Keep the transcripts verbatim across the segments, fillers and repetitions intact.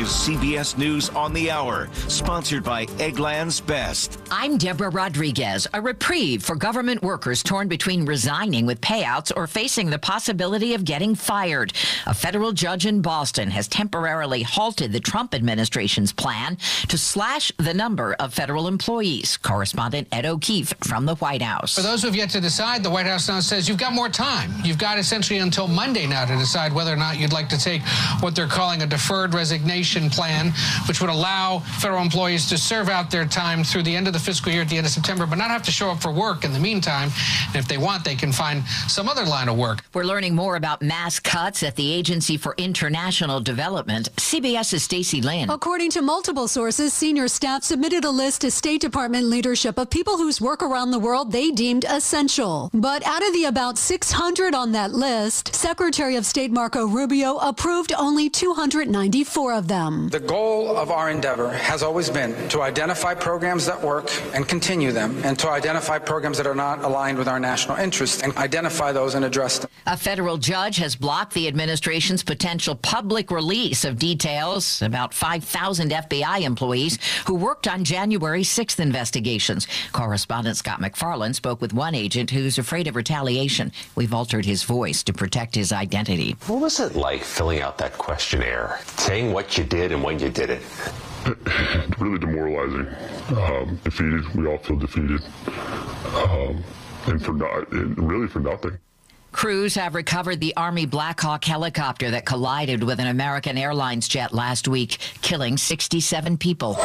is C B S News on the Hour, sponsored by Eggland's Best. I'm Deborah Rodriguez. A reprieve for government workers torn between resigning with payouts or facing the possibility of getting fired. A federal judge in Boston has temporarily halted the Trump administration's plan to slash the number of federal employees. Correspondent Ed O'Keefe from the White House. For those who have yet to decide, the White House now says you've got more time. You've got essentially until Monday now to decide whether or not you'd like to take what they're calling a deferred resignation plan, which would allow federal employees to serve out their time through the end of the fiscal year at the end of September, but not have to show up for work in the meantime. And if they want, they can find some other line of work. We're learning more about mass cuts at the Agency for International Development. CBS's Stacey Lynn. According to multiple sources, senior staff submitted a list to State Department leadership of people whose work around the world they deemed essential. But out of the about six hundred on that list, Secretary of State Marco Rubio approved only two hundred ninety-four of them. The goal of our endeavor has always been to identify programs that work and continue them, and to identify programs that are not aligned with our national interests and identify those and address them. A federal judge has blocked the administration's potential public release of details about five thousand F B I employees who worked on January sixth investigations. Correspondent Scott McFarland spoke with one agent who's afraid of retaliation. We've altered his voice to protect his identity. What was it like filling out that questionnaire, saying what you did and when you did it? Really demoralizing. Um, defeated. We all feel defeated. Um, and for not, and really for nothing. Crews have recovered the Army Black Hawk helicopter that collided with an American Airlines jet last week, killing sixty-seven people.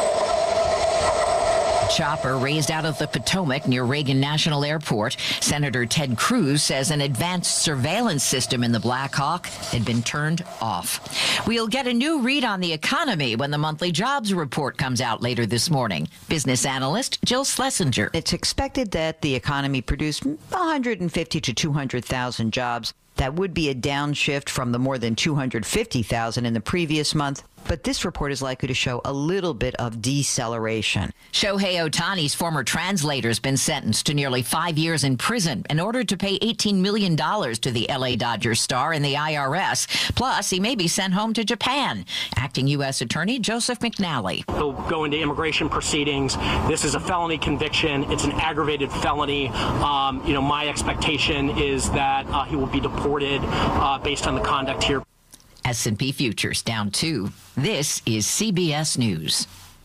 Chopper raised out of the Potomac near Reagan National Airport. Senator Ted Cruz says an advanced surveillance system in the Black Hawk had been turned off. We'll get a new read on the economy when the monthly jobs report comes out later this morning. Business analyst Jill Schlesinger. It's expected that the economy produced one hundred fifty to two hundred thousand jobs. That would be a downshift from the more than two hundred fifty thousand in the previous month. But this report is likely to show a little bit of deceleration. Shohei Ohtani's former translator has been sentenced to nearly five years in prison in order to pay eighteen million dollars to the L A Dodgers star and the I R S. Plus, he may be sent home to Japan. Acting U S Attorney Joseph McNally. He'll go into immigration proceedings. This is a felony conviction. It's an aggravated felony. Um, you know, my expectation is that uh, he will be deported uh, based on the conduct here. S and P futures down two. This is C B S News.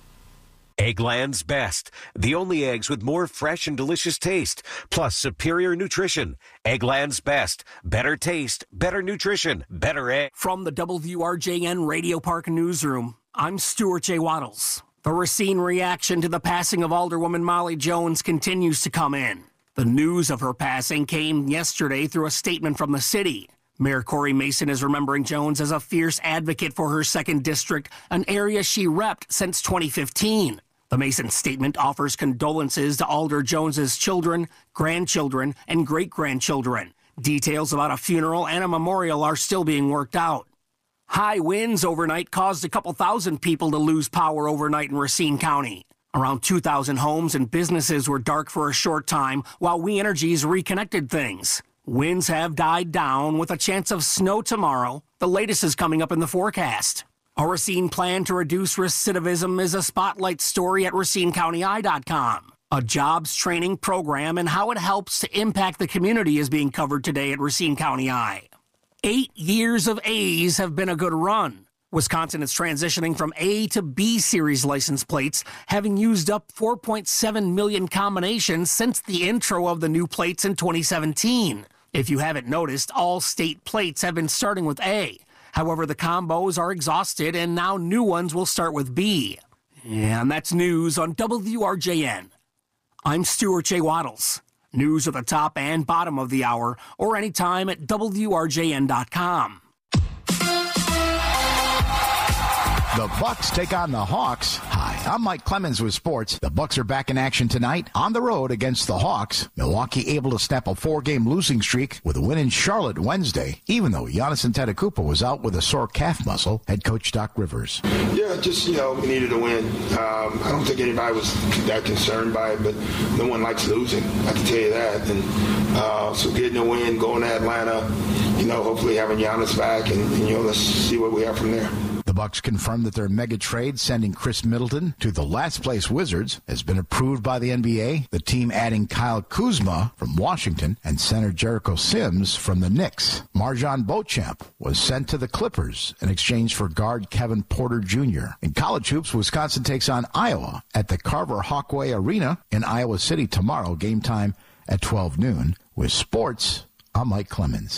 Eggland's Best, the only eggs with more fresh and delicious taste, plus superior nutrition. Eggland's Best, better taste, better nutrition, better egg. From the W R J N Radio Park Newsroom, I'm Stuart J. Waddles. The Racine reaction to the passing of Alderwoman Molly Jones continues to come in. The news of her passing came yesterday through a statement from the city. Mayor Corey Mason is remembering Jones as a fierce advocate for her second district, an area she repped since twenty fifteen. The Mason statement offers condolences to Alder Jones's children, grandchildren, and great-grandchildren. Details about a funeral and a memorial are still being worked out. High winds overnight caused a couple thousand people to lose power overnight in Racine County. Around two thousand homes and businesses were dark for a short time while We Energies reconnected things. Winds have died down with a chance of snow tomorrow. The latest is coming up in the forecast. A Racine plan to reduce recidivism is a spotlight story at Racine County Eye dot com. A jobs training program and how it helps to impact the community is being covered today at Racine County Eye. Eight years of A's have been a good run. Wisconsin is transitioning from A to B series license plates, having used up four point seven million combinations since the intro of the new plates in twenty seventeen. If you haven't noticed, all state plates have been starting with A. However, the combos are exhausted and now new ones will start with B. And that's news on W R J N. I'm Stuart J. Waddles. News at the top and bottom of the hour or anytime at W R J N dot com. The Bucks take on the Hawks. Hi, I'm Mike Clemens with sports. The Bucks are back in action tonight on the road against the Hawks. Milwaukee able to snap a four-game losing streak with a win in Charlotte Wednesday, even though Giannis Antetokounmpo was out with a sore calf muscle. Head coach Doc Rivers. Yeah, just, you know, we needed a win. Um, I don't think anybody was that concerned by it, but no one likes losing. I can tell you that. And uh, so getting a win, going to Atlanta, you know, hopefully having Giannis back, and, and you know, let's see what we have from there. The Bucks confirmed that their mega trade sending Chris Middleton to the last place Wizards has been approved by the N B A, the team adding Kyle Kuzma from Washington and center Jericho Sims from the Knicks. Marjon Beauchamp was sent to the Clippers in exchange for guard Kevin Porter Junior In college hoops, Wisconsin takes on Iowa at the Carver Hawkway Arena in Iowa City tomorrow, game time at twelve noon. With sports, I'm Mike Clemens.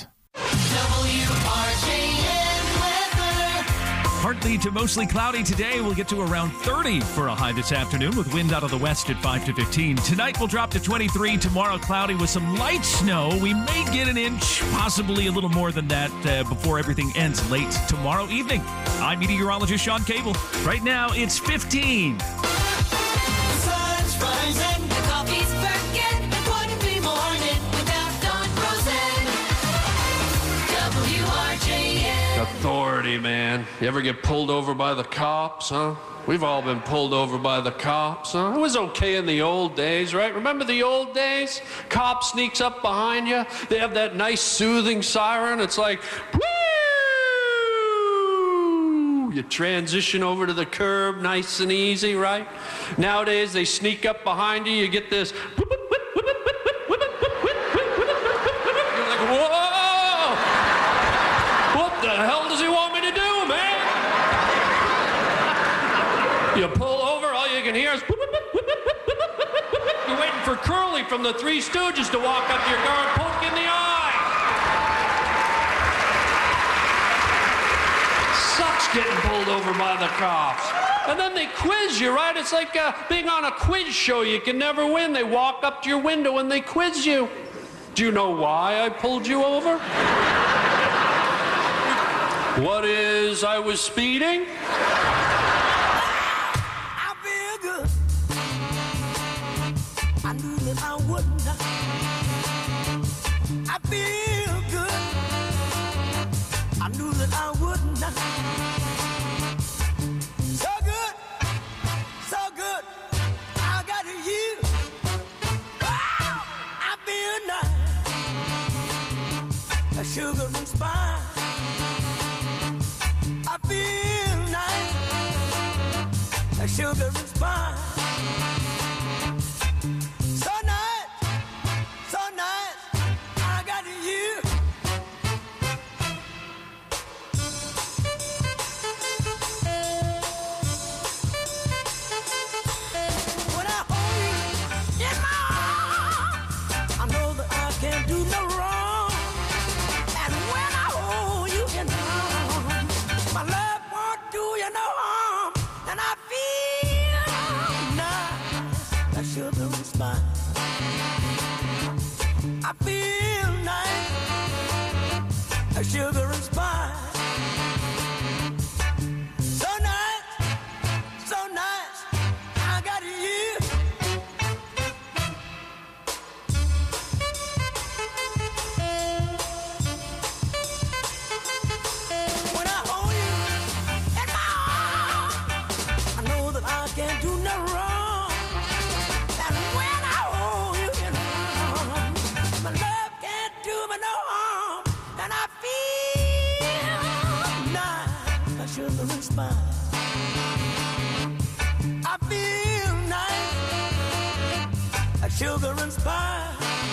Partly to mostly cloudy today. We'll get to around thirty for a high this afternoon with wind out of the west at five to fifteen. Tonight we'll drop to twenty-three. Tomorrow cloudy with some light snow. We may get an inch, possibly a little more than that uh, before everything ends late tomorrow evening. I'm meteorologist Sean Cable. Right now it's fifteen. The sun's rising, the coffee's perking, and what a free morning without Don Rosen. W R J N. Authority, man. You ever get pulled over by the cops, huh? We've all been pulled over by the cops, huh? It was okay in the old days, right? Remember the old days? Cop sneaks up behind you. They have that nice soothing siren. It's like, woo! You transition over to the curb, nice and easy, right? Nowadays, they sneak up behind you. You get this, you're like, whoa! What the hell does he want me to do, man? You pull over, all you can hear is you're waiting for Curly from the Three Stooges to walk up to your car and poke you in the eye. Sucks getting pulled over by the cops. And then they quiz you, right? It's like uh, being on a quiz show. You can never win. They walk up to your window and they quiz you. Do you know why I pulled you over? What is, I was speeding? I feel good. I knew that I wouldn't. I feel good. I knew that I wouldn't. So good, so good. I got you. Wow, I feel nice. A sugar and spice. I feel nice, like sugar and spice. So nice, so nice, I got you. When I hold you in my arms, I know that I can't do no wrong. And when I hold you in my arms, my love won't do you no harm, and I feel nice, like sugar and spice. I feel nice, like sugar and spice. So nice, so nice, I got you. When I hold you in my arms, I know that I can't do no wrong. And when I hold you in my arms, my love can't do me no harm. And I feel nice, like sugar and spice. I feel nice, like sugar and spice.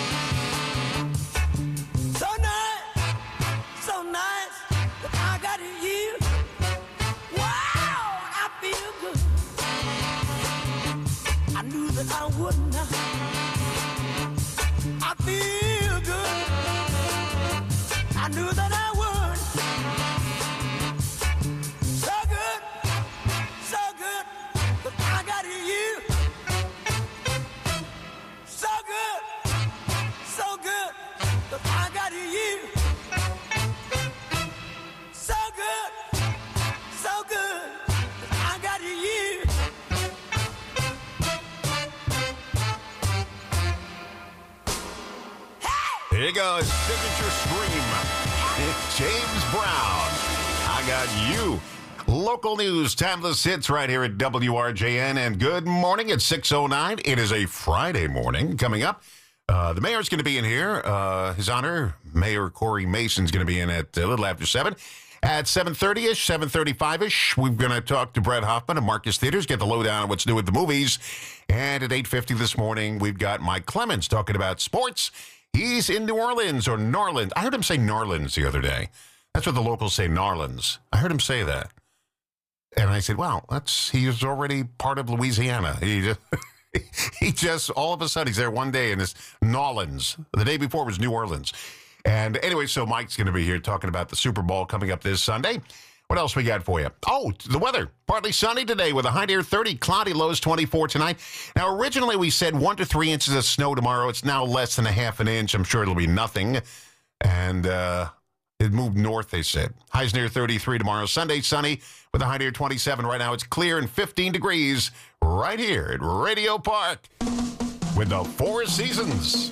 So nice, so nice, that I got you. Wow, I feel good. I knew that I wouldn't. I feel good. I knew that I would. So good, so good, that I got you. So good, so good, that I got you. So good, so good, that I got you. Here goes signature scream. It's James Brown. I got you. Local news, timeless hits right here at W R J N. And good morning at six oh nine. It is a Friday morning. Coming up, uh, the mayor's going to be in here. Uh, His Honor, Mayor Corey Mason's going to be in at a little after seven. At seven thirty-ish, seven thirty-five-ish, we're going to talk to Brett Hoffman of Marcus Theaters, get the lowdown on what's new at the movies. And at eight fifty this morning, we've got Mike Clemens talking about sports. He's in New Orleans or Narlands. I heard him say Narlands the other day. That's what the locals say, Narlands. I heard him say that. And I said, wow, that's he's already part of Louisiana. He just, he just, all of a sudden, he's there one day and it's Narlands. The day before was New Orleans. And anyway, so Mike's going to be here talking about the Super Bowl coming up this Sunday. What else we got for you? Oh, the weather. Partly sunny today with a high near thirty, cloudy lows twenty-four tonight. Now, originally we said one to three inches of snow tomorrow. It's now less than a half an inch. I'm sure it'll be nothing. And uh, it moved north, they said. Highs near thirty-three tomorrow. Sunday, sunny with a high near twenty-seven. Right now it's clear and fifteen degrees right here at Radio Park with the Four Seasons.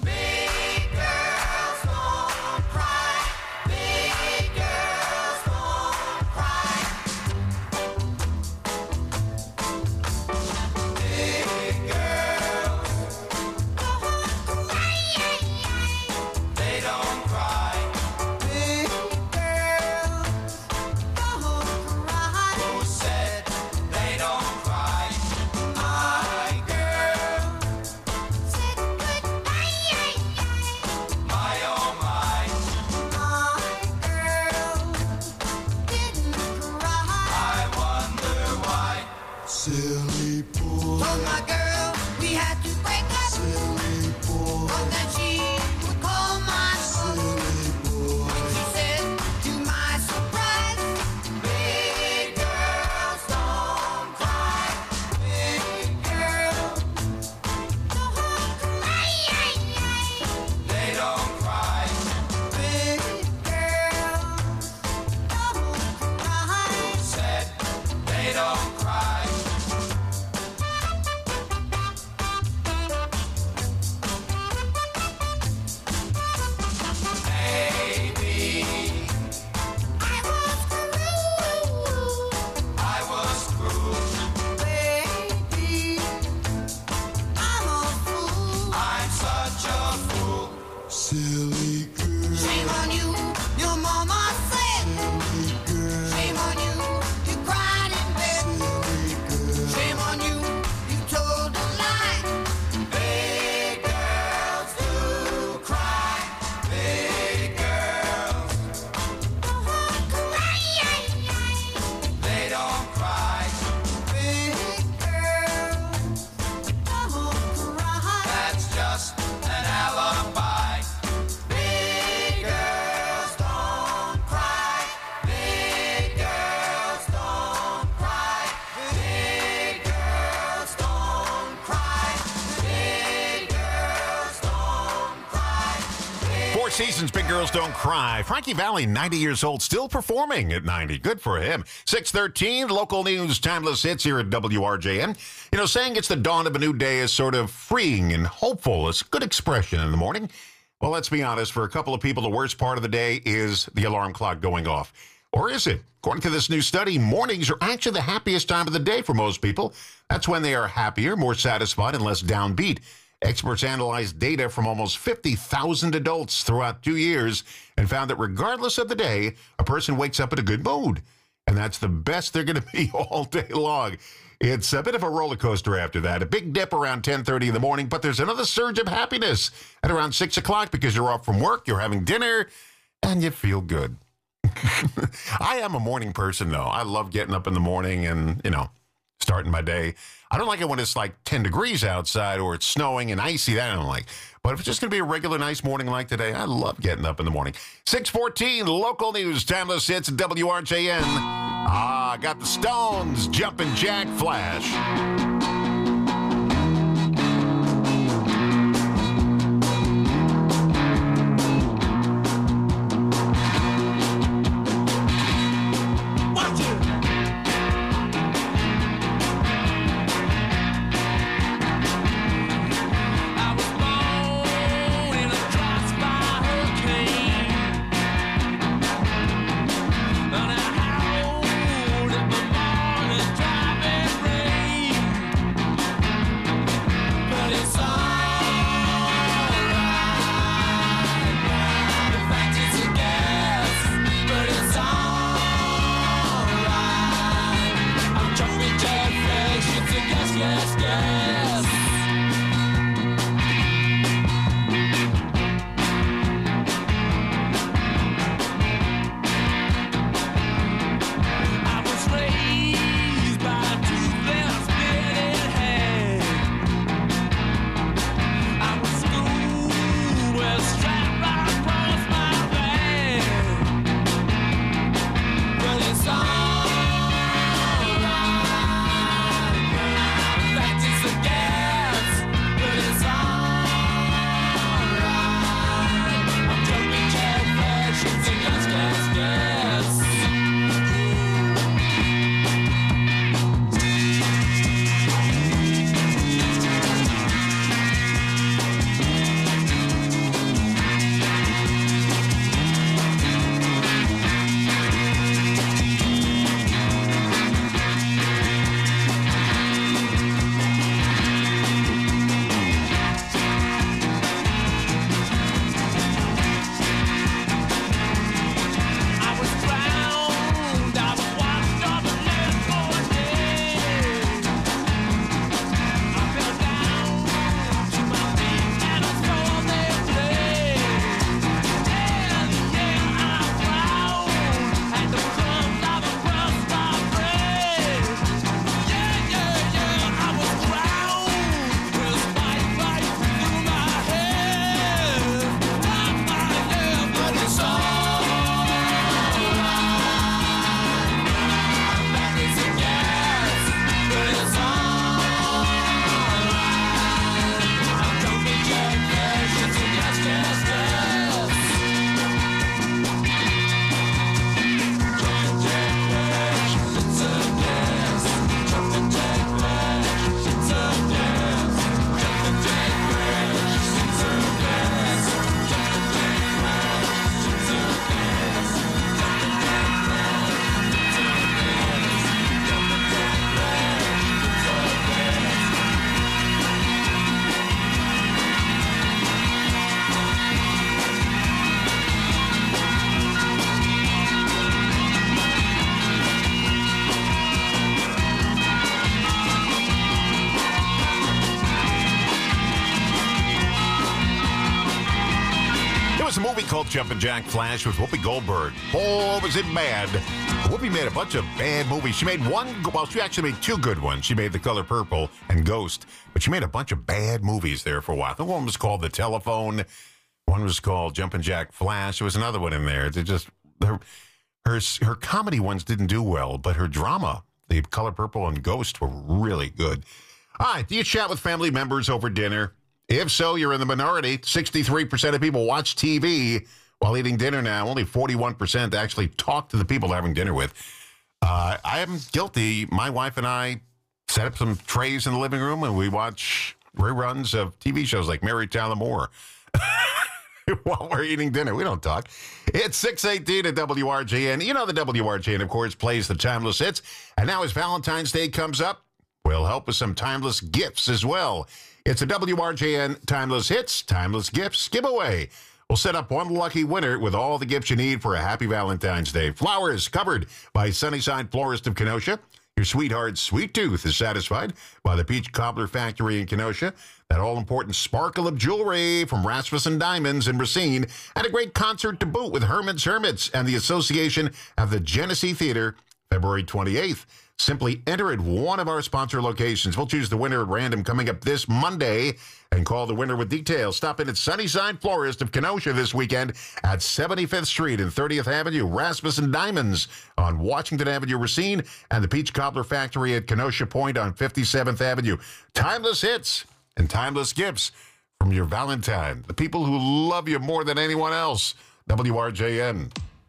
Seasons, Big Girls Don't Cry. Frankie Valli, ninety years old, still performing at ninety. Good for him. six thirteen, local news, timeless hits here at W R J N. You know, saying it's the dawn of a new day is sort of freeing and hopeful. It's a good expression in the morning. Well, let's be honest. For a couple of people, the worst part of the day is the alarm clock going off. Or is it? According to this new study, mornings are actually the happiest time of the day for most people. That's when they are happier, more satisfied, and less downbeat. Experts analyzed data from almost fifty thousand adults throughout two years and found that regardless of the day, a person wakes up in a good mood. And that's the best they're going to be all day long. It's a bit of a roller coaster after that. A big dip around ten thirty in the morning, but there's another surge of happiness at around six o'clock because you're off from work, you're having dinner, and you feel good. I am a morning person, though. I love getting up in the morning and, you know, starting my day. I don't like it when it's like ten degrees outside or it's snowing and icy. That I don't like. But if it's just going to be a regular nice morning like today, I love getting up in the morning. six fourteen, local news, timeless hits at W R J N. Ah, got the Stones, Jumpin' Jack Flash. called Jumpin' Jack Flash with Whoopi Goldberg. Oh, was it bad? Whoopi made a bunch of bad movies. She made one, well, she actually made two good ones. She made The Color Purple and Ghost, but she made a bunch of bad movies there for a while. The one was called The Telephone. One was called Jumpin' Jack Flash. There was another one in there. They just, her, her, her comedy ones didn't do well, but her drama, The Color Purple and Ghost, were really good. All right, do you chat with family members over dinner? If so, you're in the minority. sixty-three percent of people watch T V while eating dinner now. Only forty-one percent actually talk to the people they're having dinner with. Uh, I am guilty. My wife and I set up some trays in the living room, and we watch reruns of T V shows like Mary Tyler Moore while we're eating dinner. We don't talk. It's six eighteen at W R J N. You know the W R J N, of course, plays the timeless hits. And now as Valentine's Day comes up, we'll help with some timeless gifts as well. It's a W R J N Timeless Hits, Timeless Gifts giveaway. We'll set up one lucky winner with all the gifts you need for a happy Valentine's Day. Flowers covered by Sunnyside Florist of Kenosha. Your sweetheart's sweet tooth is satisfied by the Peach Cobbler Factory in Kenosha. That all-important sparkle of jewelry from Rasmussen Diamonds in Racine. And a great concert to boot with Herman's Hermits and the Association of the Genesee Theater, February twenty-eighth. Simply enter at one of our sponsor locations. We'll choose the winner at random coming up this Monday and call the winner with details. Stop in at Sunnyside Florist of Kenosha this weekend at seventy-fifth Street and thirtieth Avenue. Rasmussen Diamonds on Washington Avenue, Racine, and the Peach Cobbler Factory at Kenosha Point on fifty-seventh Avenue. Timeless hits and timeless gifts from your Valentine. The people who love you more than anyone else. W R J N.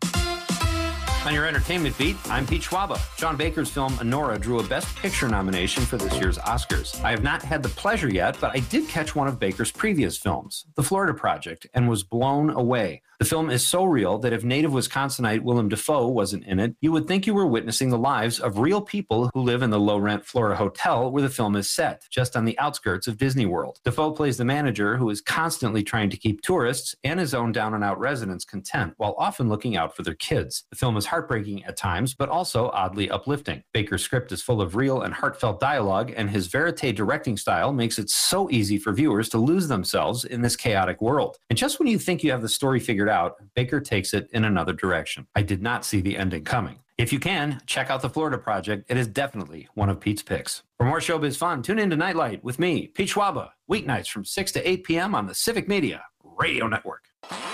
On your entertainment beat, I'm Pete Schwaba. Sean Baker's film Anora drew a Best Picture nomination for this year's Oscars. I have not had the pleasure yet, but I did catch one of Baker's previous films, The Florida Project, and was blown away. The film is so real that if native Wisconsinite Willem Dafoe wasn't in it, you would think you were witnessing the lives of real people who live in the low-rent Florida hotel where the film is set, just on the outskirts of Disney World. Dafoe plays the manager who is constantly trying to keep tourists and his own down-and-out residents content, while often looking out for their kids. The film is heartbreaking at times, but also oddly uplifting. Baker's script is full of real and heartfelt dialogue, and his verite directing style makes it so easy for viewers to lose themselves in this chaotic world. And just when you think you have the story figured out, Baker takes it in another direction. I did not see the ending coming. If you can, check out The Florida Project. It is definitely one of Pete's picks. For more showbiz fun, tune in to Nightlight with me, Pete Schwaba, weeknights from six to eight p.m. on the Civic Media Radio Network.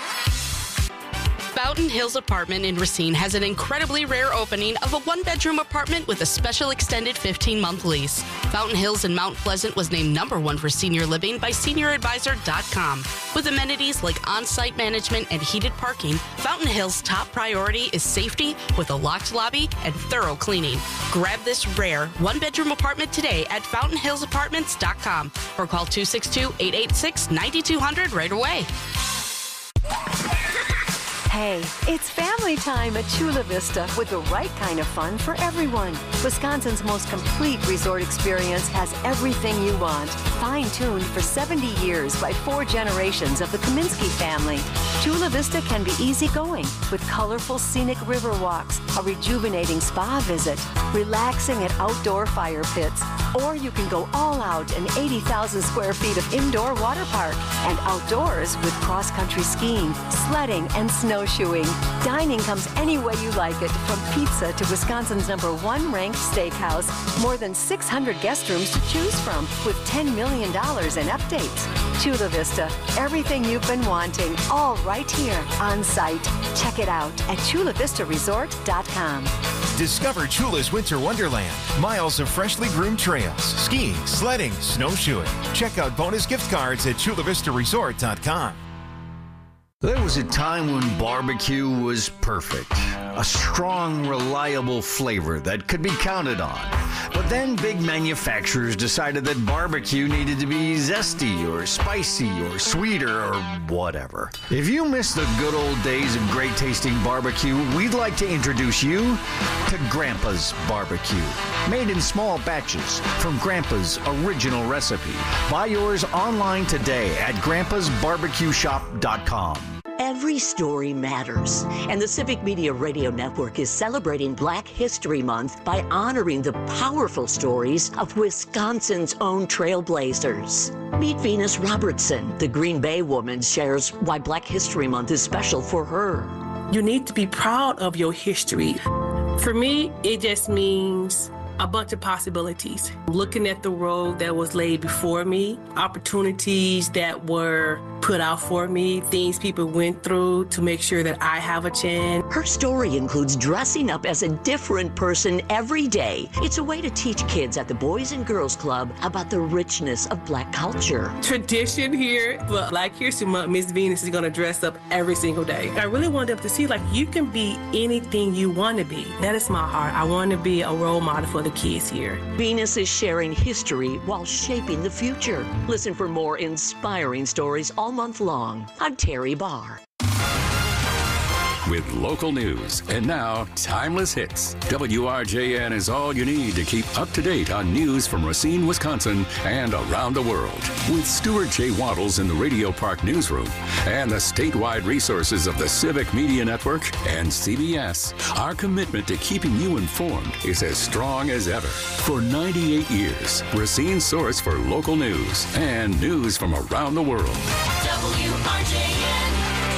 Fountain Hills Apartment in Racine has an incredibly rare opening of a one-bedroom apartment with a special extended fifteen-month lease. Fountain Hills in Mount Pleasant was named number one for senior living by senior advisor dot com. With amenities like on-site management and heated parking, Fountain Hills' top priority is safety with a locked lobby and thorough cleaning. Grab this rare one-bedroom apartment today at fountain hills apartments dot com or call two six two, eight eight six, nine two zero zero right away. Hey, it's family time at Chula Vista with the right kind of fun for everyone. Wisconsin's most complete resort experience has everything you want. Fine-tuned for seventy years by four generations of the Kaminsky family. Chula Vista can be easygoing with colorful scenic river walks, a rejuvenating spa visit, relaxing at outdoor fire pits, or you can go all out in eighty thousand square feet of indoor water park and outdoors with cross-country skiing, sledding, and snow snowshoeing. Dining comes any way you like it, from pizza to Wisconsin's number one ranked steakhouse. More than six hundred guest rooms to choose from with ten million dollars in updates. Chula Vista, everything you've been wanting, all right here on site. Check it out at chula vista resort dot com. Discover Chula's Winter Wonderland. Miles of freshly groomed trails, skiing, sledding, snowshoeing. Check out bonus gift cards at chula vista resort dot com. There was a time when barbecue was perfect. A strong, reliable flavor that could be counted on. But then big manufacturers decided that barbecue needed to be zesty or spicy or sweeter or whatever. If you miss the good old days of great tasting barbecue, we'd like to introduce you to Grandpa's Barbecue. Made in small batches from Grandpa's original recipe. Buy yours online today at grandpas barbecue shop dot com. Every story matters, and the Civic Media Radio Network is celebrating Black History Month by honoring the powerful stories of Wisconsin's own trailblazers. Meet Venus Robertson. The Green Bay woman shares why Black History Month is special for her. You need to be proud of your history. For me, it just means a bunch of possibilities. Looking at the road that was laid before me, opportunities that were put out for me, things people went through to make sure that I have a chance. Her story includes dressing up as a different person every day. It's a way to teach kids at the Boys and Girls Club about the richness of Black culture. Tradition here, but Black History Month, Miss Venus is going to dress up every single day. I really want them to see, like, you can be anything you want to be. That is my heart. I want to be a role model for the kids here. Venus is sharing history while shaping the future. Listen for more inspiring stories all month long. I'm Terry Barr. With local news and now timeless hits, W R J N is all you need to keep up to date on news from Racine, Wisconsin, and around the world. With Stuart J. Waddles in the Radio Park Newsroom and the statewide resources of the Civic Media Network and C B S, our commitment to keeping you informed is as strong as ever. For ninety-eight years, Racine's source for local news and news from around the world. W R J N.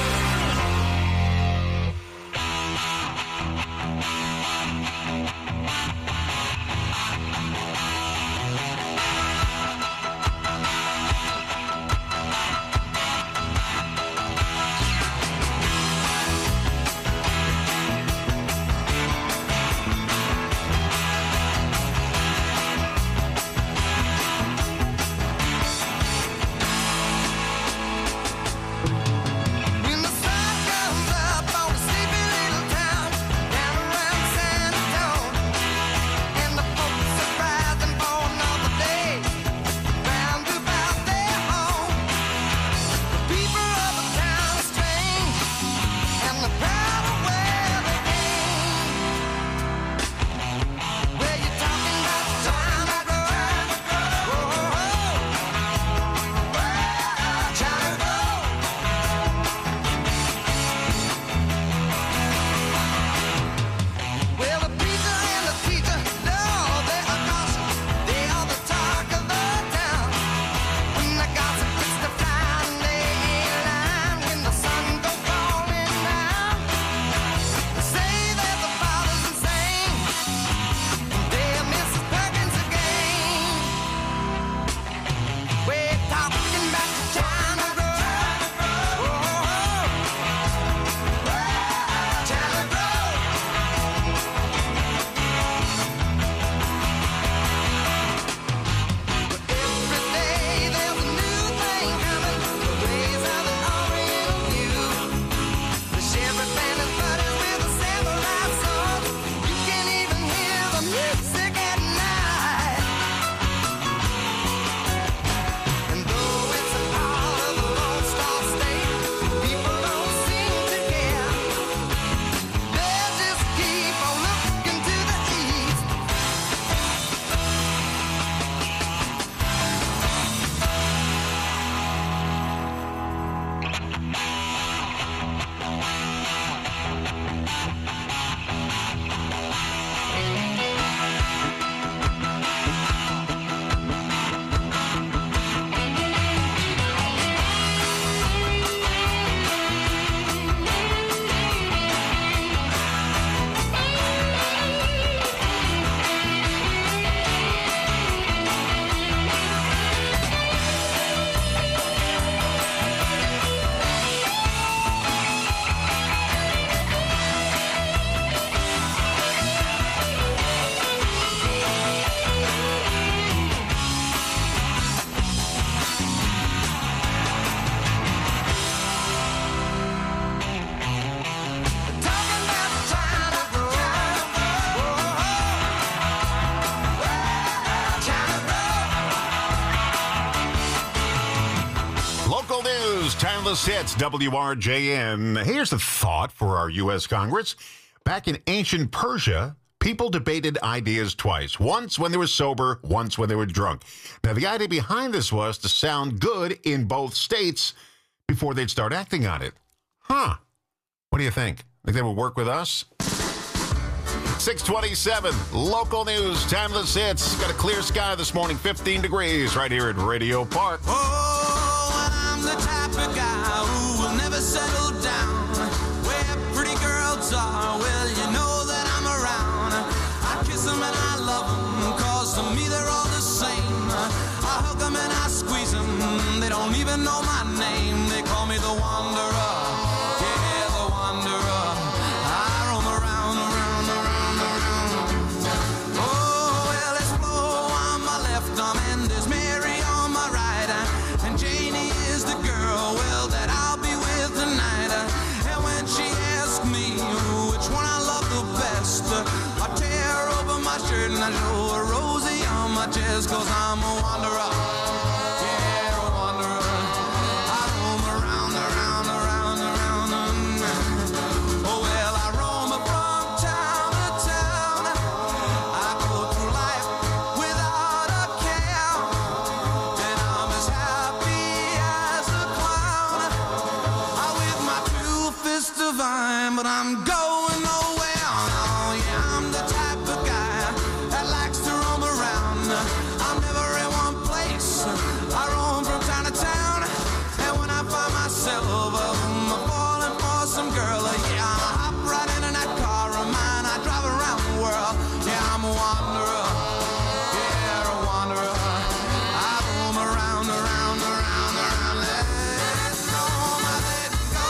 Timeless hits, W R J N. Here's a thought for our U S Congress. Back in ancient Persia, people debated ideas twice. Once when they were sober, once when they were drunk. Now, the idea behind this was to sound good in both states before they'd start acting on it. Huh. What do you think? Think they would work with us? six twenty-seven, local news, timeless hits. Got a clear sky this morning, fifteen degrees right here at Radio Park. Oh, and I'm the type of guy who will never settle down. Where pretty girls are, well, you know that I'm around. I kiss them and I love them, cause to me they're all the same. I hug them and I squeeze them, they don't even know my name. They call me the Wanderer. And I show a rosy on my chest, cause I'm a wanderer. Yeah, a wanderer. I roam around, around, around, around. Oh, well, I roam from town to town. I go through life without a care. And I'm as happy as a clown. I with my two fists divine, but I'm going nowhere. Oh, yeah, I'm the type of guy that likes to roam around. I'm never in one place. I roam from town to town. And when I find myself um, falling for some girl, yeah, I hop right in that car of mine. I drive around the world. Yeah, I'm a wanderer. Yeah, a wanderer. I roam around, around, around, around. Let go, my let go.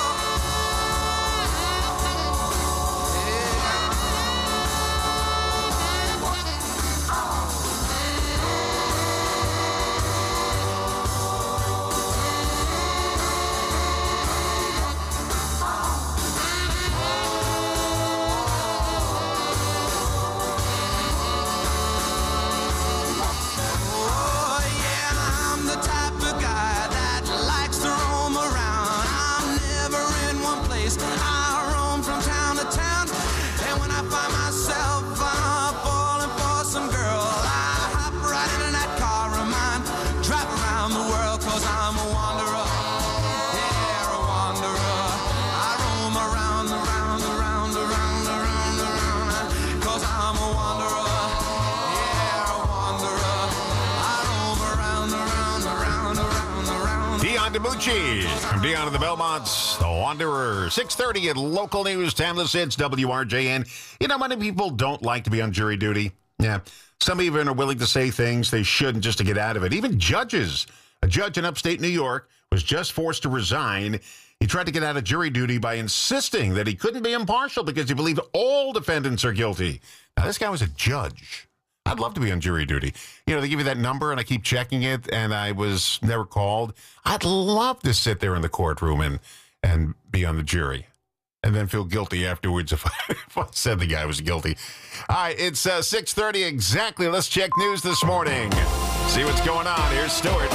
DeMucci from Dion and the Belmonts, The Wanderer. six thirty at local news, timeless hits, W R J N. You know, many people don't like to be on jury duty. Yeah, some even are willing to say things they shouldn't just to get out of it. Even judges. A judge in upstate New York was just forced to resign. He tried to get out of jury duty by insisting that he couldn't be impartial because he believed all defendants are guilty. Now, this guy was a judge. I'd love to be on jury duty. You know, they give you that number, and I keep checking it, and I was never called. I'd love to sit there in the courtroom and, and be on the jury and then feel guilty afterwards if I, if I said the guy was guilty. All right, it's uh, six thirty exactly. Let's check news this morning. See what's going on. Here's Stuart.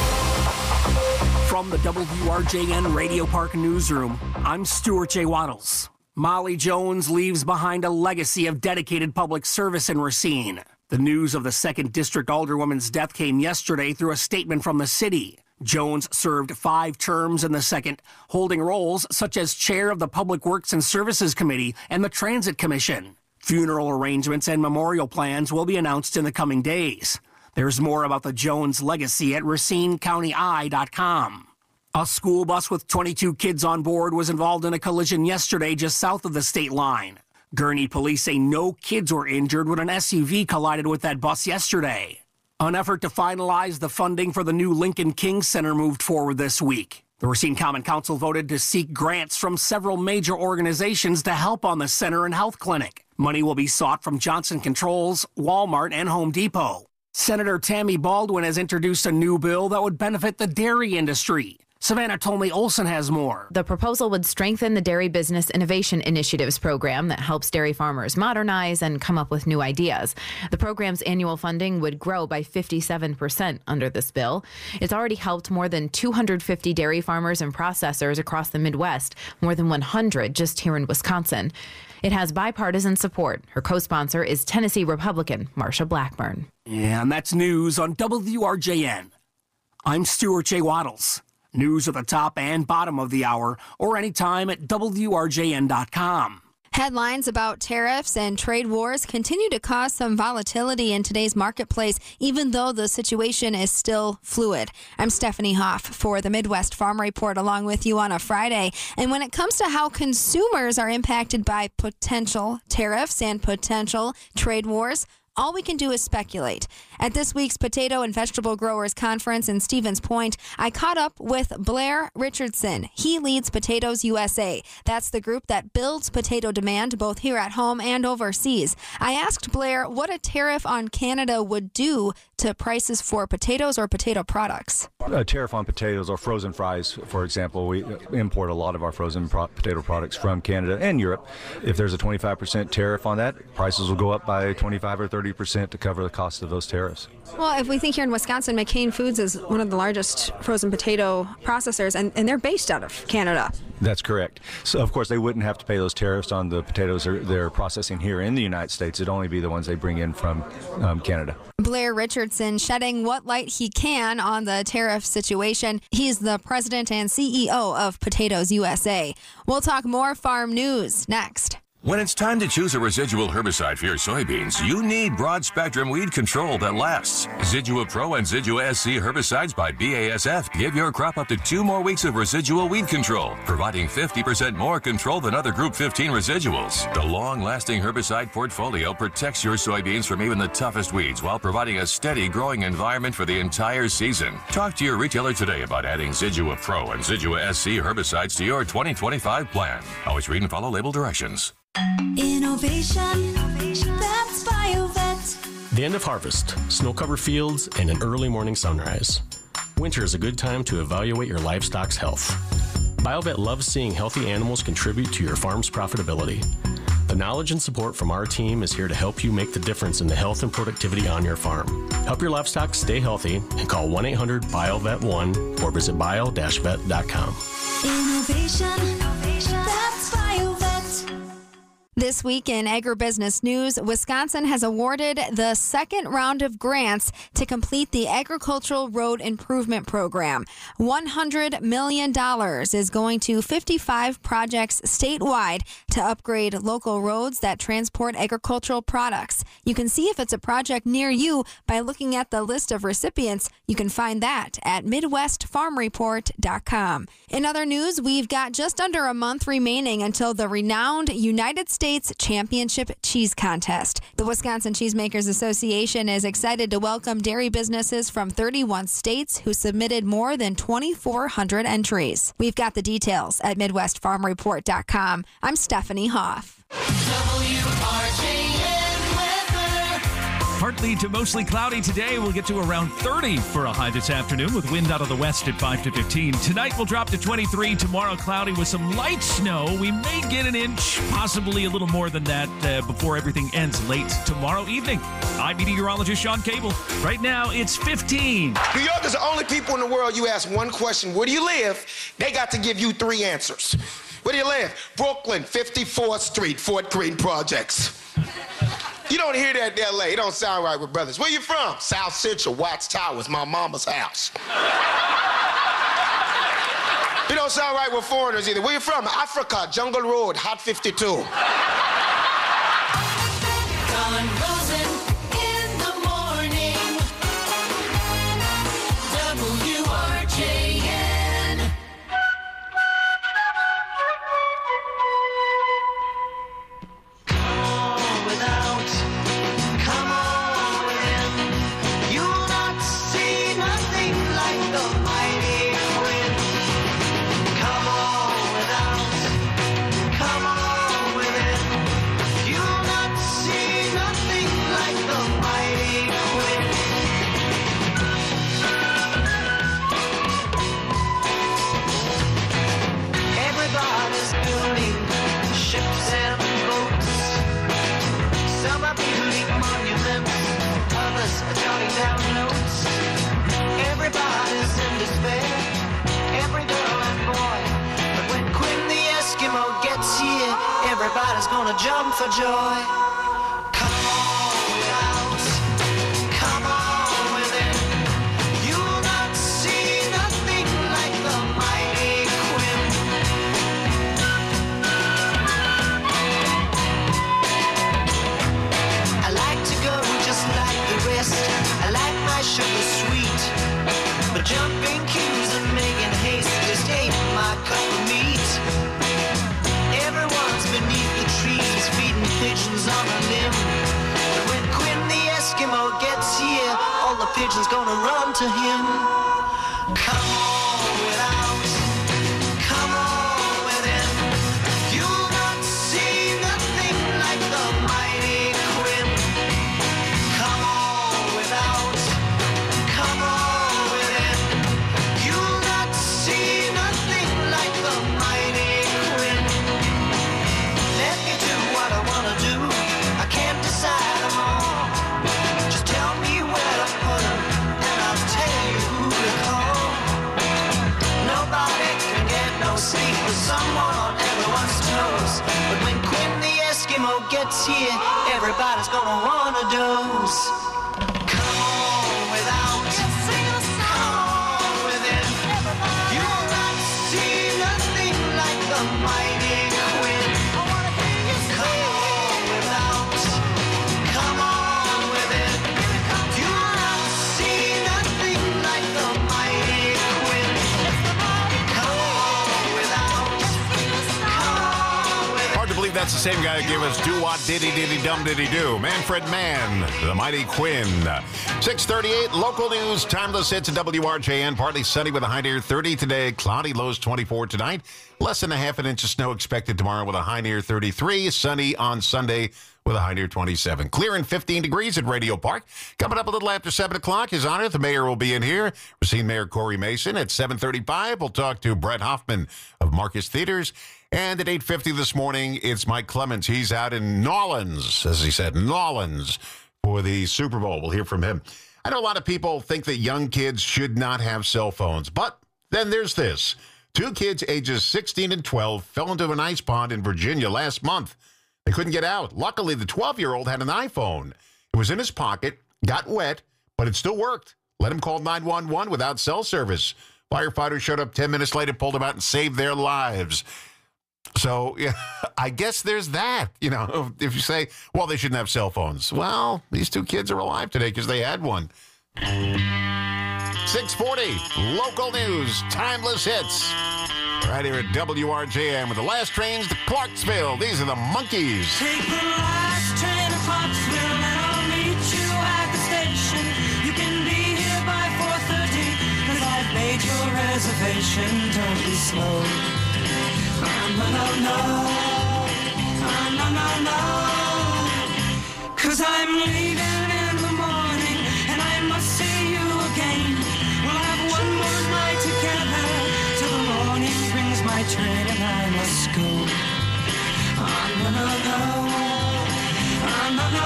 From the W R J N Radio Park Newsroom, I'm Stuart J. Waddles. Molly Jones leaves behind a legacy of dedicated public service in Racine. The news of the second District Alderwoman's death came yesterday through a statement from the city. Jones served five terms in the second, holding roles such as chair of the Public Works and Services Committee and the Transit Commission. Funeral arrangements and memorial plans will be announced in the coming days. There's more about the Jones legacy at Racine County Eye dot com. A school bus with twenty-two kids on board was involved in a collision yesterday just south of the state line. Gurnee police say no kids were injured when an S U V collided with that bus yesterday. An effort to finalize the funding for the new Lincoln King Center moved forward this week. The Racine Common Council voted to seek grants from several major organizations to help on the center and health clinic. Money will be sought from Johnson Controls, Walmart, and Home Depot. Senator Tammy Baldwin has introduced a new bill that would benefit the dairy industry. Savannah Tolmie Olson has more. The proposal would strengthen the Dairy Business Innovation Initiatives program that helps dairy farmers modernize and come up with new ideas. The program's annual funding would grow by fifty-seven percent under this bill. It's already helped more than two hundred fifty dairy farmers and processors across the Midwest, more than one hundred just here in Wisconsin. It has bipartisan support. Her co-sponsor is Tennessee Republican Marsha Blackburn. And that's news on W R J N. I'm Stuart J. Waddles. News at the top and bottom of the hour, or anytime at W R J N dot com. Headlines about tariffs and trade wars continue to cause some volatility in today's marketplace, even though the situation is still fluid. I'm Stephanie Hoff for the Midwest Farm Report, along with you on a Friday. And when it comes to how consumers are impacted by potential tariffs and potential trade wars, all we can do is speculate. At this week's Potato and Vegetable Growers Conference in Stevens Point, I caught up with Blair Richardson. He leads Potatoes U S A. That's the group that builds potato demand both here at home and overseas. I asked Blair what a tariff on Canada would do to prices for potatoes or potato products. A tariff on potatoes or frozen fries, for example. We import a lot of our frozen pro- potato products from Canada and Europe. If there's a twenty-five percent tariff on that, prices will go up by twenty-five or thirty percent to cover the cost of those tariffs. Well, if we think here in Wisconsin, McCain Foods is one of the largest frozen potato processors, and, and they're based out of Canada. That's correct. So, of course, they wouldn't have to pay those tariffs on the potatoes they're, they're processing here in the United States. It'd only be the ones they bring in from um, Canada. Blair Richardson shedding what light he can on the tariff situation. He's the president and C E O of Potatoes U S A. We'll talk more farm news next. When it's time to choose a residual herbicide for your soybeans, you need broad-spectrum weed control that lasts. Zidua Pro and Zidua S C herbicides by B A S F give your crop up to two more weeks of residual weed control, providing fifty percent more control than other Group fifteen residuals. The long-lasting herbicide portfolio protects your soybeans from even the toughest weeds while providing a steady growing environment for the entire season. Talk to your retailer today about adding Zidua Pro and Zidua S C herbicides to your twenty twenty-five plan. Always read and follow label directions. Innovation, that's BioVet. The end of harvest, snow-covered fields, and an early morning sunrise. Winter is a good time to evaluate your livestock's health. BioVet loves seeing healthy animals contribute to your farm's profitability. The knowledge and support from our team is here to help you make the difference in the health and productivity on your farm. Help your livestock stay healthy and call one eight hundred B I O V E T one or visit bio dash vet dot com. Innovation, that's BioVet. This week in agribusiness news, Wisconsin has awarded the second round of grants to complete the Agricultural Road Improvement Program. one hundred million dollars is going to fifty-five projects statewide to upgrade local roads that transport agricultural products. You can see if it's a project near you by looking at the list of recipients. You can find that at midwest farm report dot com. In other news, we've got just under a month remaining until the renowned United States Championship Cheese Contest. The Wisconsin Cheesemakers Association is excited to welcome dairy businesses from thirty-one states who submitted more than twenty-four hundred entries. We've got the details at midwest farm report dot com. I'm Stephanie Hoff. W R J N Partly to mostly cloudy today. We'll get to around thirty for a high this afternoon with wind out of the west at five to fifteen. Tonight we'll drop to twenty-three. Tomorrow cloudy with some light snow. We may get an inch, possibly a little more than that uh, before everything ends late tomorrow evening. I'm meteorologist Sean Cable. Right now it's fifteen. New Yorkers are the only people in the world you ask one question, where do you live? They got to give you three answers. Where do you live? Brooklyn, fifty-fourth Street, Fort Greene Projects. You don't hear that in L A. It don't sound right with brothers. Where you from? South Central, Watts Towers, my mama's house. It don't sound right with foreigners either. Where you from? Africa, Jungle Road, Hot fifty-two. Don Rosen in the morning. W R J N. Everybody's in despair, every girl and boy. But when Quinn the Eskimo gets here, everybody's gonna jump for joy. Come on without, come on within. You'll not see nothing like the pigeons gonna run to him. Come on without, come on within. You'll not see nothing like the mighty Quinn. Come on without, come on within. You'll not see nothing like the mighty Quinn. Let me do what I wanna do. I can't decide them all. Just tell me where to put them, and I'll tell you who to call. Nobody can get no sleep with someone on everyone's toes. But when Quinn the Eskimo gets here, everybody's gonna want a dose. Come on without, come on within. You'll not see nothing like the mighty Quinn. Come on without, come on within. You'll not see nothing like the mighty Quinn. Come on without, come on within. Hard to believe that's the same guy who gave us Do What Diddy Diddy Dum Diddy Do. Manfred Mann, the mighty Quinn. six thirty-eight, local news, timeless hits at W R J N. Partly sunny with a high near thirty today. Cloudy, lows twenty-four tonight. Less than a half an inch of snow expected tomorrow with a high near thirty-three. Sunny on Sunday with a high near twenty-seven. Clear and fifteen degrees at Radio Park. Coming up a little after seven o'clock, His Honor, the mayor will be in here. Racine Mayor Corey Mason. At seven thirty-five, we'll talk to Brett Hoffman of Marcus Theaters. And at eight fifty this morning, it's Mike Clemens. He's out in Nolans, as he said, Nolans, for the Super Bowl. We'll hear from him. I know a lot of people think that young kids should not have cell phones, but then there's this. Two kids ages sixteen and twelve fell into an ice pond in Virginia last month. They couldn't get out. Luckily, the twelve-year-old had an iPhone. It was in his pocket, got wet, but it still worked. Let him call nine one one without cell service. Firefighters showed up ten minutes later, pulled them out, and saved their lives. So, yeah, I guess there's that. You know, if you say, well, they shouldn't have cell phones. Well, these two kids are alive today because they had one. six forty, local news, timeless hits. Right here at W R J M with the last trains to Clarksville. These are the Monkees. Take the last train to Clarksville and I'll meet you at the station. You can be here by four thirty because I've made your reservation. Don't be slow. Oh, no, no, no. Oh, no, no, no. Cause I'm leaving in the morning and I must see you again. We'll have one more night together till the morning brings my train and I must go. Oh, no, no, no. Oh, no, no,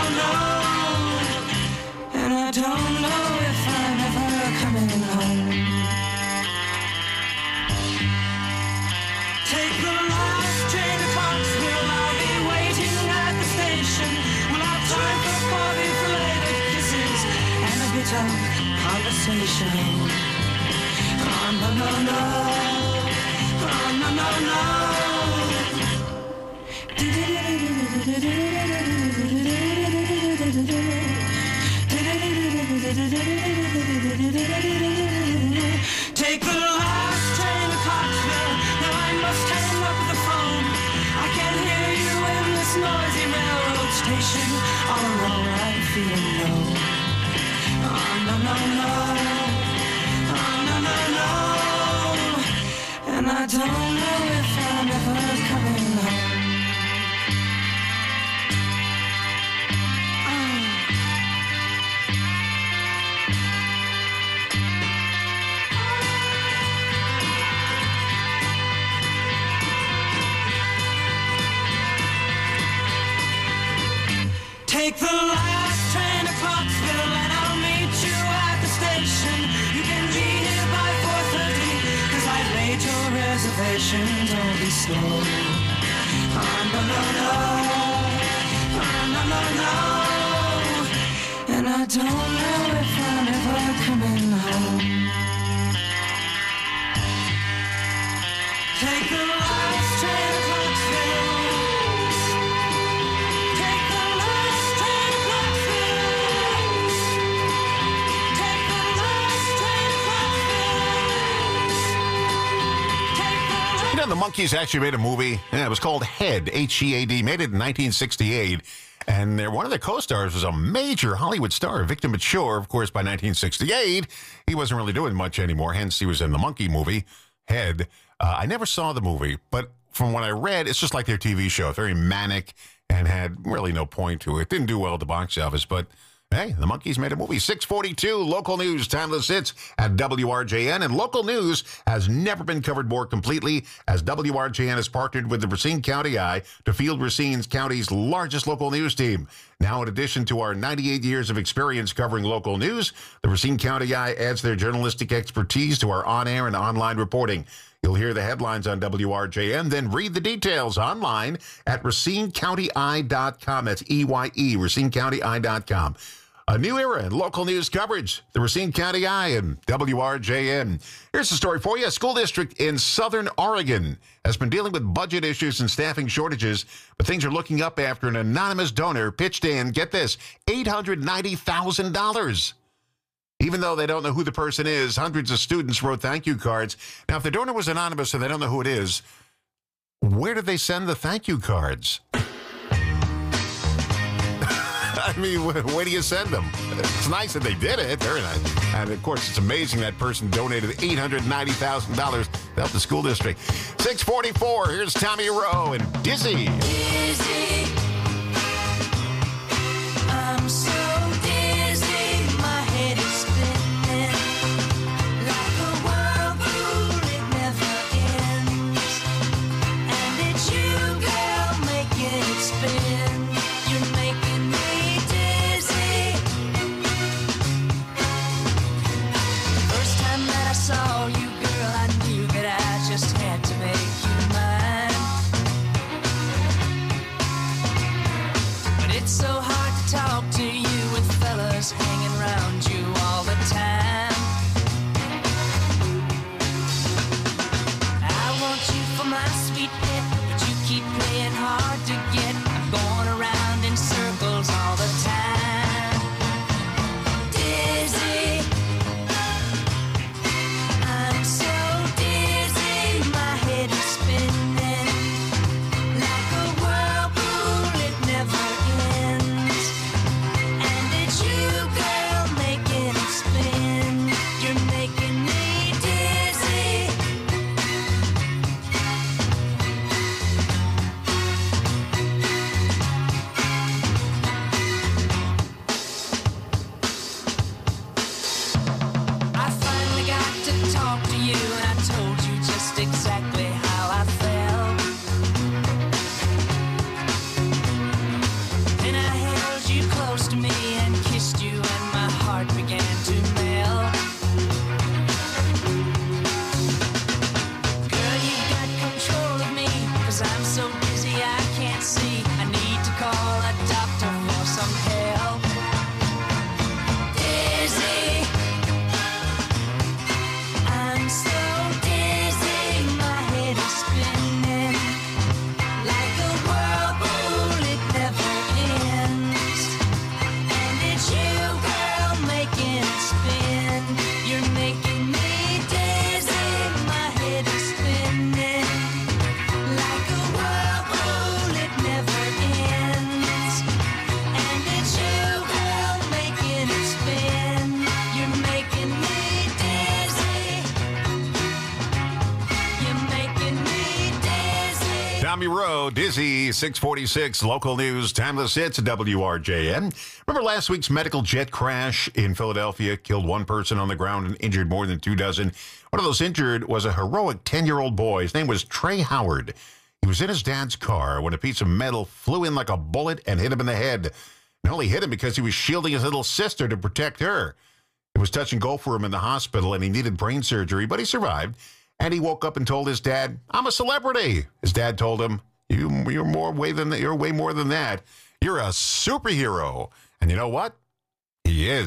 no. And I don't know if I'm ever coming home. Take the last train to Clarksville. I'll be waiting at the station. We'll have time for coffee, flavored kisses, and a bit of conversation. Oh, no, no, no. Oh, no, no, no. Take the last train to Clarksville. Now I must hang up the phone. I can hear you in this noisy railroad station. All alone I'm feeling low. Oh, no, no, no. Oh, no, no, no. And I don't know if I'm ever coming home. Take the last train to Clarksville and I'll meet you at the station. You can be here by four thirty cause I've made your reservation. Don't be slow. Oh, no, no, no. Oh, no, no, no. And I don't know if I'm ever coming home. Take the last train to Clarksville. You know, the Monkees actually made a movie. Yeah, it was called Head, H E A D. Made it in nineteen sixty-eight. And they're, one of the co-stars was a major Hollywood star, Victor Mature. Of course, by nineteen sixty-eight, he wasn't really doing much anymore. Hence, he was in the Monkey movie, Head. Uh, I never saw the movie, but from what I read, it's just like their T V show. Very manic and had really no point to it. Didn't do well at the box office, but hey, the Monkees made a movie. six forty-two, local news, timeless hits at W R J N. And local news has never been covered more completely as W R J N has partnered with the Racine County Eye to field Racine County's largest local news team. Now, in addition to our ninety-eight years of experience covering local news, the Racine County Eye adds their journalistic expertise to our on-air and online reporting. You'll hear the headlines on W R J N, then read the details online at racine county eye dot com. That's E Y E, racine county eye dot com. A new era in local news coverage, the Racine County Eye and W R J N. Here's the story for you. A school district in Southern Oregon has been dealing with budget issues and staffing shortages, but things are looking up after an anonymous donor pitched in, get this, eight hundred ninety thousand dollars. Even though they don't know who the person is, hundreds of students wrote thank you cards. Now, if the donor was anonymous and they don't know who it is, where did they send the thank you cards? I mean, where do you send them? It's nice that they did it. Very nice. And, of course, it's amazing that person donated eight hundred ninety thousand dollars to help the school district. six forty-four, here's Tommy Rowe and Dizzy. Dizzy. I'm so dizzy. My head is spinning like a whirlpool. It never ends. And it's you, girl, making it spin. You're making me dizzy. First time that I saw you, girl, I knew that I just had to make you mine. But it's so hard to talk to you with fellas hanging around you all the time. I want you for my sweet pet, but you keep playing hard to get. I'm going around in circles all the time. Dizzy. I'm so dizzy. My head is spinning like a whirlpool. It never ends. And it's you, girl, making it spin. You're making me dizzy. I finally got to talk to you, and I told you just exactly how I felt. Then I held you close to me and kissed you, and my heart began to melt. Girl, you got control of me, 'cause I'm so dizzy I can't see. I need to call a doctor for some help. Dizzy. I'm so dizzy, my head is spinning like a whirlpool, it never ends. And it's you, girl, making it spin. You're making me dizzy, my head is spinning like a whirlpool, it never ends. And it's you, girl, making it spin. You're making me dizzy. You're making me dizzy. Tommy Rowe, Dizzy, six forty-six, local news, timeless hits, W R J N. Remember last week's medical jet crash in Philadelphia killed one person on the ground and injured more than two dozen? One of those injured was a heroic ten-year-old boy. His name was Trey Howard. He was in his dad's car when a piece of metal flew in like a bullet and hit him in the head. It only hit him because he was shielding his little sister to protect her. It was touch and go for him in the hospital, and he needed brain surgery, but he survived. And he woke up and told his dad, "I'm a celebrity." His dad told him, "You, you're more way than that. You're way more than that. You're a superhero." And you know what? He is.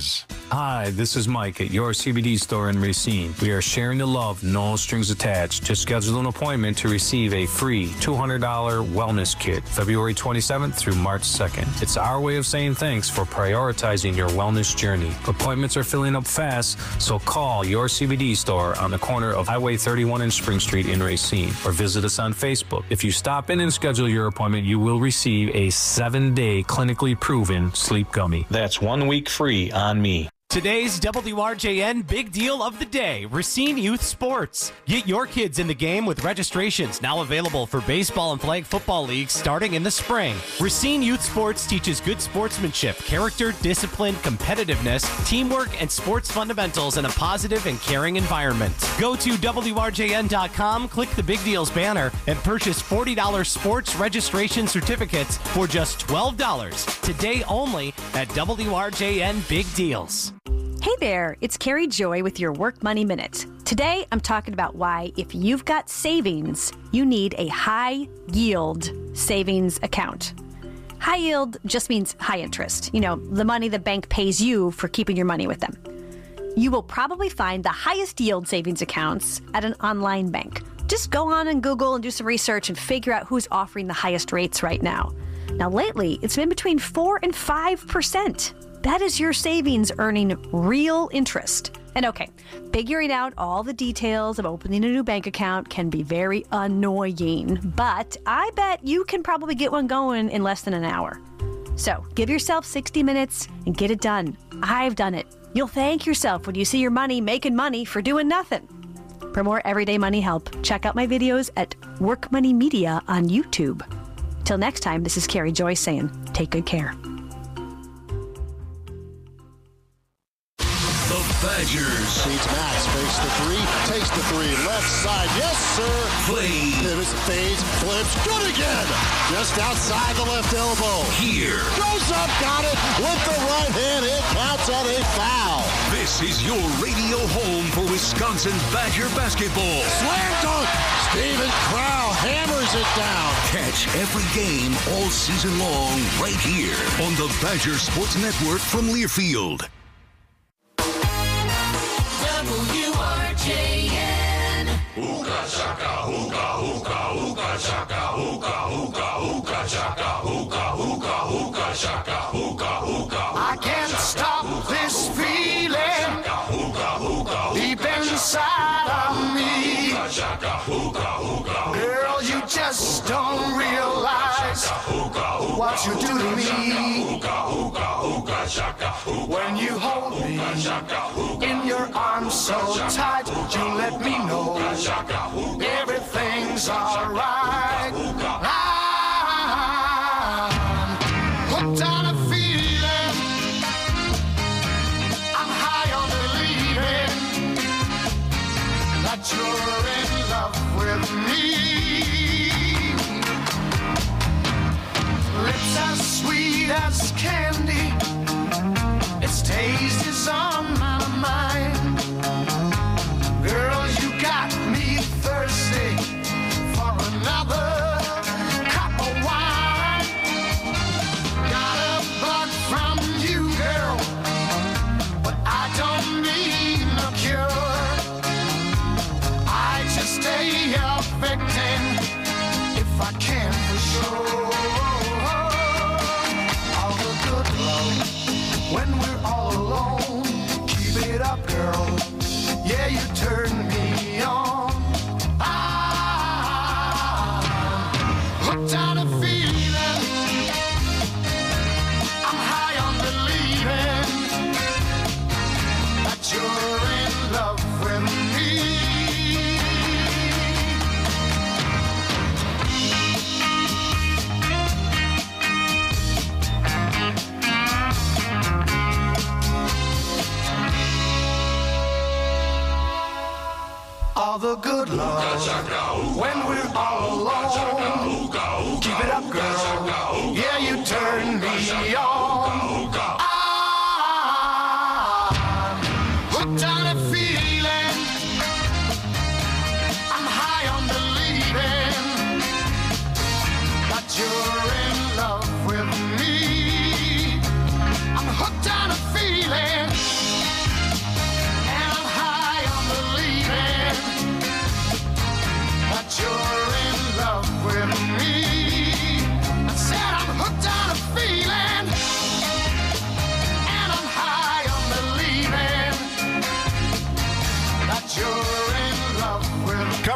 Hi, this is Mike at your C B D store in Racine. We are sharing the love, no strings attached. Just schedule an appointment to receive a free two hundred dollars wellness kit, February twenty-seventh through March second. It's our way of saying thanks for prioritizing your wellness journey. Appointments are filling up fast, so call your C B D store on the corner of Highway thirty-one and Spring Street in Racine, or visit us on Facebook. If you stop in and schedule your appointment, you will receive a seven-day clinically proven sleep gummy. That's one week free on me. Today's W R J N Big Deal of the Day, Racine Youth Sports. Get your kids in the game with registrations now available for baseball and flag football leagues starting in the spring. Racine Youth Sports teaches good sportsmanship, character, discipline, competitiveness, teamwork, and sports fundamentals in a positive and caring environment. Go to W R J N dot com, click the Big Deals banner, and purchase forty dollars sports registration certificates for just twelve dollars. Today only at W R J N Big Deals. Hey there, it's Carrie Joy with your Work Money Minute. Today, I'm talking about why, if you've got savings, you need a high yield savings account. High yield just means high interest. You know, the money the bank pays you for keeping your money with them. You will probably find the highest yield savings accounts at an online bank. Just go on and Google and do some research and figure out who's offering the highest rates right now. Now, lately, it's been between four and five percent. That is your savings earning real interest. And okay, figuring out all the details of opening a new bank account can be very annoying, but I bet you can probably get one going in less than an hour. So give yourself sixty minutes and get it done. I've done it. You'll thank yourself when you see your money making money for doing nothing. For more everyday money help, check out my videos at Work Money Media on YouTube. Till next time, this is Carrie Joy saying, take good care. Badgers. Feeds Max, fakes the three, takes the three, left side, yes sir. Play. Pivots, fades, flips, good again. Just outside the left elbow. Here. Goes up, got it, with the right hand, it counts on a foul. This is your radio home for Wisconsin Badger basketball. Slam dunk, Steven Crow hammers it down. Catch every game all season long right here on the Badger Sports Network from Learfield. W R J N. Hookah chaka, hookah, hookah, hookah chaka, hookah, hookah, hookah chaka, hookah, hookah, hookah chaka, hookah, hookah. I can't stop this feeling deep inside of me. Girl, you just don't realize what you do to me. When you hold me in your arms so tight, you let me know everything's alright. I'm hooked on a feeling, I'm high on believing that you're in love with me. Lips as sweet as candy, its taste is on my mind. Girl, you got me thirsty for another cup of wine. Got a bug from you, girl, but I don't need no cure. I just stay affecting if I can for sure. All the good love when we're all alone. Keep it up, girl. Yeah, you turn me on. I'm hooked on a feeling, I'm high on believing that you're in love with me. All the good love when we're all alone. Keep it up, girl. Yeah, you turn me on. I'm hooked on a feeling, I'm high on believing that you're in love with me. I'm hooked on a feeling,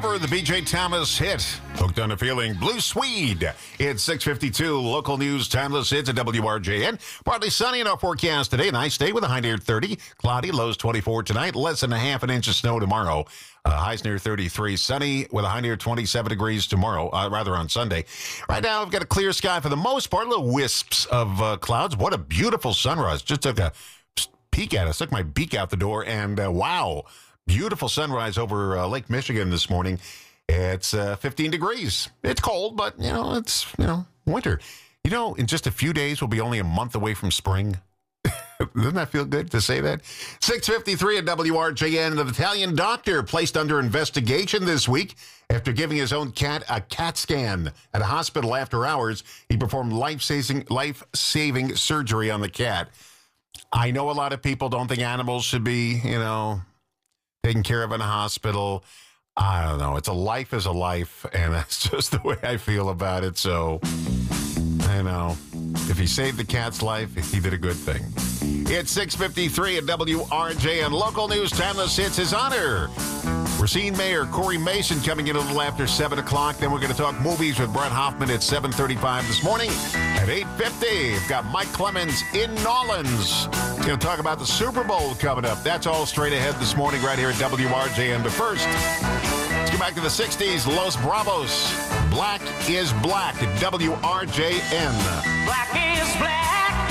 for the B J Thomas hit. Hooked on a Feeling, Blue Swede. It's six fifty-two, local news, timeless hits at W R J N. Partly sunny in our forecast today. Nice day with a high near thirty. Cloudy, lows twenty-four tonight. Less than a half an inch of snow tomorrow. Uh, highs near thirty-three. Sunny with a high near twenty-seven degrees tomorrow, uh, rather on Sunday. Right now, we've got a clear sky for the most part. Little wisps of uh, clouds. What a beautiful sunrise. Just took a peek at it. Stuck my beak out the door, and uh, wow. Beautiful sunrise over uh, Lake Michigan this morning. It's uh, fifteen degrees. It's cold, but, you know, it's, you know, winter. You know, in just a few days, we'll be only a month away from spring. Doesn't that feel good to say that? six fifty-three at W R J N. An Italian doctor placed under investigation this week after giving his own cat a CAT scan at a hospital after hours. He performed life-saving, life-saving surgery on the cat. I know a lot of people don't think animals should be, you know, taken care of in a hospital. I don't know. It's a life is a life, and that's just the way I feel about it. So, I know. If he saved the cat's life, he did a good thing. It's six fifty-three at W R J N. Local news, timeless hits, his honor. Racine Mayor Corey Mason coming in a little after seven o'clock. Then we're going to talk movies with Brett Hoffman at seven thirty-five this morning. At eight fifty, we've got Mike Clemens in Nolans. We're going to talk about the Super Bowl coming up. That's all straight ahead this morning right here at W R J N. But first, let's go back to the sixties. Los Bravos. Black is Black at W R J N. Black is black.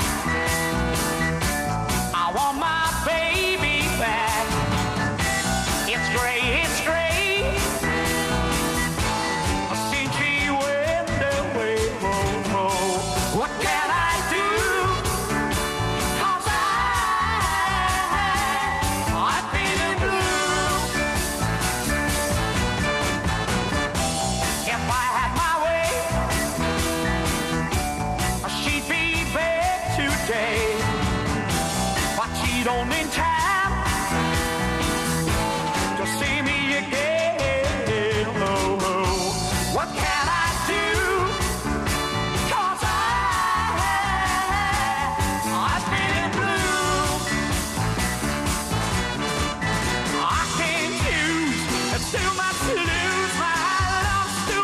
I want my baby back. It's gray, it's gray. Since she went away, oh, oh. What can I do? 'Cause I, I've been blue. If I had my way, she'd be back today. But she don't in time to see me again. Oh, oh. What can I do? 'Cause I, I've been blue. I can't choose. It's too much to lose. My love's too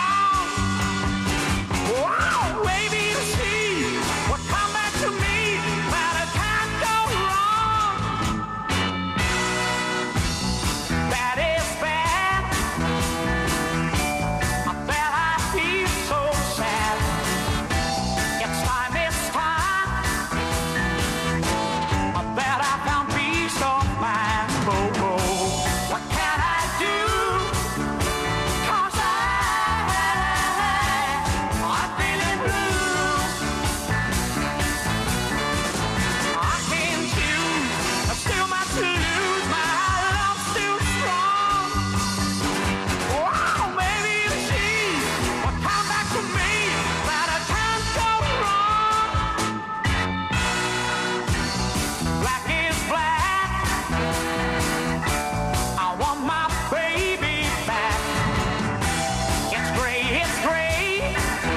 strong. Wow, baby, to see what come back to me. But I can't go wrong. That is bad. I bet I feel so sad. It's time, it's time. I bet I found peace of mind. Oh, oh. What can I do? 'Cause I, I'm feeling blue. I can't choose. There's too much to lose. My love's too strong. Wow, maybe you see what come back to me, but I can't go wrong. Black is black. I want my baby back. It's gray, it's gray.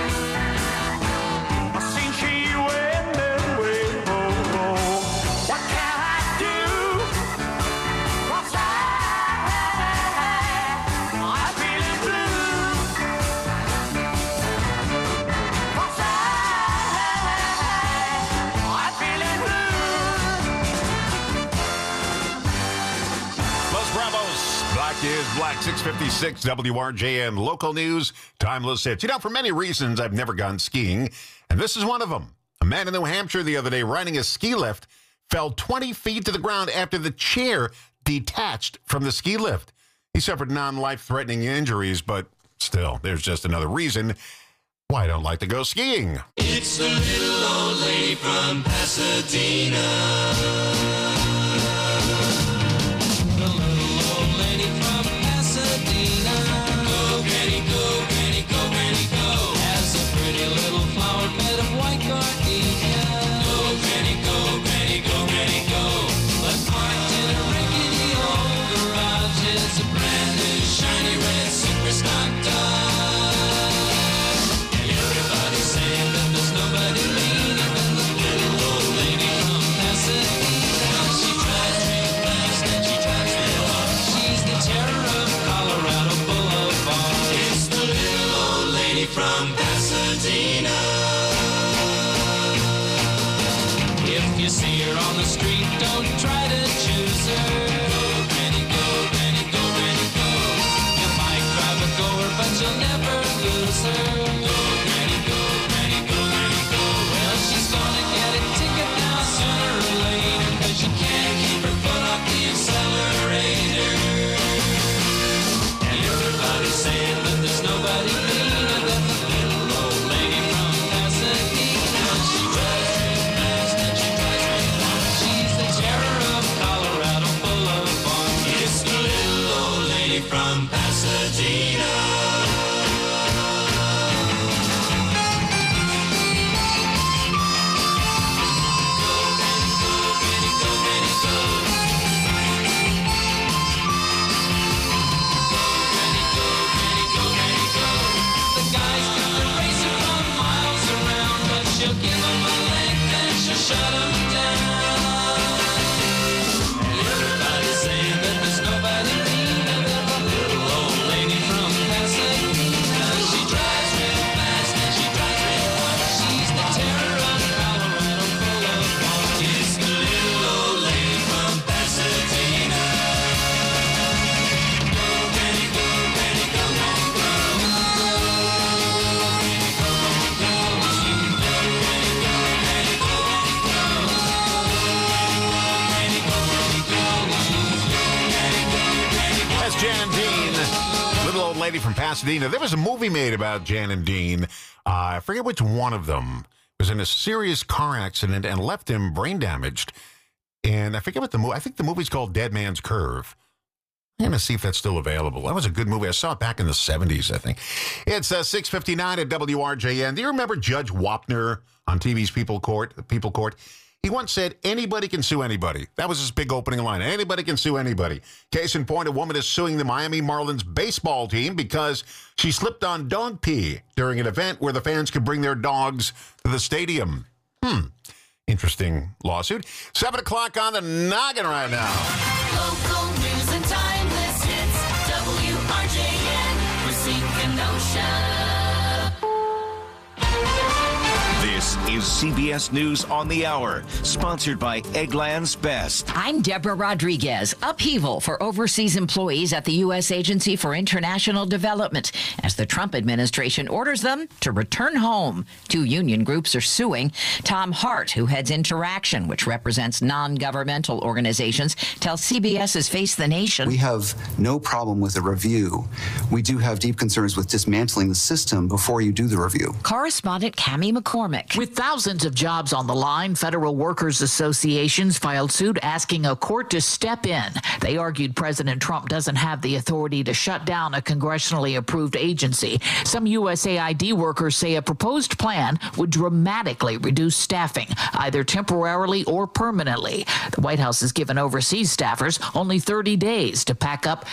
Since she went away, oh, oh. What can I do? 'Cause I, I'm feeling blue. 'Cause I, I'm feeling blue. Los Bravos. Black is Black. six fifty-six W R J N. Local news, timeless hits. You know, for many reasons, I've never gone skiing, and this is one of them. A man in New Hampshire the other day riding a ski lift fell twenty feet to the ground after the chair detached from the ski lift. He suffered non-life-threatening injuries, but still, there's just another reason why I don't like to go skiing. It's the little old lady from Pasadena. The little old lady from Pasadena. Go, Granny, go, Granny, go, Granny, go. Has a pretty little flower bed of white gardenia. Go, Granny, go, Granny, go, Granny, go. But parked in a rickety old garage is a brand new shiny red super stock Dodge. Everybody's saying that there's nobody meaner than the little old lady from Pasadena. street, don't try to choose her. Go, Granny, go, Granny, go, Granny, go. You might drive a goer, but you'll never lose her. Go, Granny, go, Granny, go, Granny, go. Well, she's gonna get a ticket now sooner or later, 'cause you can't keep her foot off the accelerator. And everybody's saying that there's nobody cleaner than the little old lady from Pasadena. She drives real fast and she drives real far. She's the terror of Colorado Boulevard. It's the little old lady from Pasadena. Shut 'em down. Everybody's saying that there's nobody cleaner than the little old lady from Pasadena. She drives real fast and she drives real far. She's the terror of Colorado Boulevard. It's the little old lady from Pasadena. Go, Granny, go, Granny, go, Granny, go. Go, Granny, go, go, go. Go, Granny, go, Granny, go. That's Jan and Dean, little old lady from Pasadena. There was a movie made about Jan and Dean. Uh, I forget which one of them was in a serious car accident and left him brain damaged. And I forget what the movie, I think the movie's called Dead Man's Curve. I'm going to see if that's still available. That was a good movie. I saw it back in the seventies, I think. It's uh, six fifty-nine at W R J N. Do you remember Judge Wapner on T V's People Court? People Court? He once said, anybody can sue anybody. That was his big opening line. Anybody can sue anybody. Case in point, a woman is suing the Miami Marlins baseball team because she slipped on dog pee during an event where the fans could bring their dogs to the stadium. Hmm. Interesting lawsuit. Seven o'clock on the noggin right now. Local news and timeless hits. W R J N, Racine, Kenosha. This is C B S News on the Hour, sponsored by Eggland's Best. I'm Deborah Rodriguez. Upheaval for overseas employees at the U S Agency for International Development as the Trump administration orders them to return home. Two union groups are suing. Tom Hart, who heads Interaction, which represents non-governmental organizations, tells CBS's Face the Nation. We have no problem with a review. We do have deep concerns with dismantling the system before you do the review. Correspondent Cammie McCormick. With thousands of jobs on the line, federal workers associations filed suit asking a court to step in. They argued President Trump doesn't have the authority to shut down a congressionally approved agency. Some U S A I D workers say a proposed plan would dramatically reduce staffing, either temporarily or permanently. The White House has given overseas staffers only thirty days to pack up